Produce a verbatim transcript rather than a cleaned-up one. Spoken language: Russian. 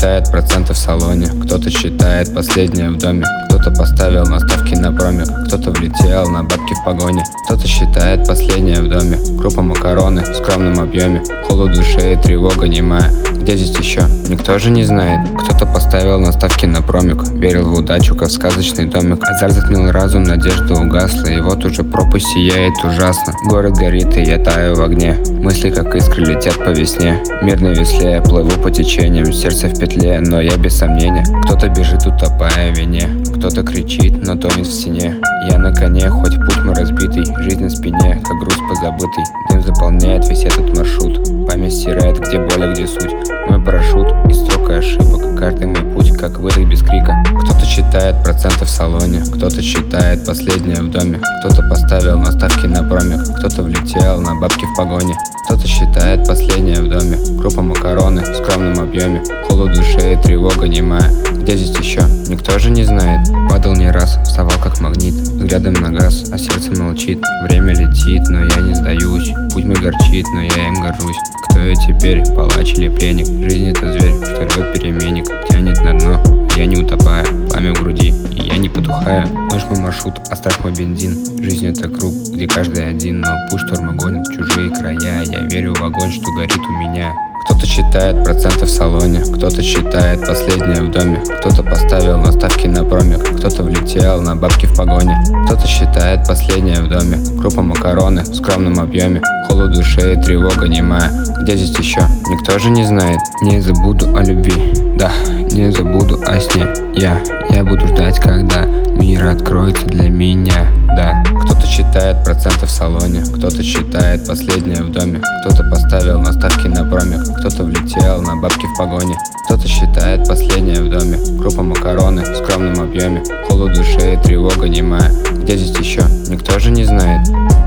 считает проценты в салоне, кто-то считает последнее в доме, кто-то поставил на ставки на промик, кто-то влетел на бабки в погоне, кто-то считает последнее в доме, крупа макароны в скромном объеме, холод в душе и тревога немая. Где здесь еще? Никто же не знает. Кто-то поставил на ставки на промик, верил в удачу, как в сказочный домик. Азарт затмил разум, надежда угасла, и вот уже пропасть сияет ужасно. Город горит, и я таю в огне, мысли как искры летят по весне. Мир на весле, я плыву по течениям, сердце в петле, но я без сомнения. Кто-то бежит, утопая в вине, кто-то кричит, но тонет в стене. Я на коне, хоть путь мой разбитый, жизнь на спине, как груз позабытый. Дым заполняет весь этот маршрут, память стирает, где боль, а где суть. Мой парашют из строк и ошибок, каждый мой путь, как выдох без крика. Кто-то считает проценты в салоне, кто-то считает последнее в доме, кто-то поставил на ставки на промик, кто-то влетел на бабки в погоне, кто-то считает последнее в доме, крупа макароны в скромном объеме, холод в душе и тревога немая. Где здесь еще? Никто же не знает. Падал не раз, вставал как магнит, взглядом на газ, а сердце молчит. Время летит, но я не сдаюсь, путь мой горчит, но я им горжусь. Кто я теперь, палач или пленник? Жизнь это зверь, что рвет переменник, тянет на дно, я не утопаю, пламя в груди, и я не потухаю. Ночь мой маршрут, оставь мой бензин. Жизнь это круг, где каждый один, но пусть штормы гонят в чужие края. Я верю в огонь, что горит у меня. Кто-то считает проценты в салоне, кто-то считает последнее в доме, кто-то поставил на ставки на промик, кто-то влетел на бабки в погоне, кто-то считает последнее в доме, крупа макароны в скромном объеме, холод в душе и тревога немая. Где здесь еще? Никто же не знает. Не забуду о любви, да, не забуду о сне. Я, я буду ждать, когда мир откроется для меня, да. Кто-то считает проценты в салоне, кто-то считает последнее в доме, кто-то поставил на ставки на промик, кто-то влетел на бабки в погоне, кто-то считает последнее в доме, крупа макароны в скромном объеме, холод в душе и тревога немая. Где здесь еще? Никто же не знает.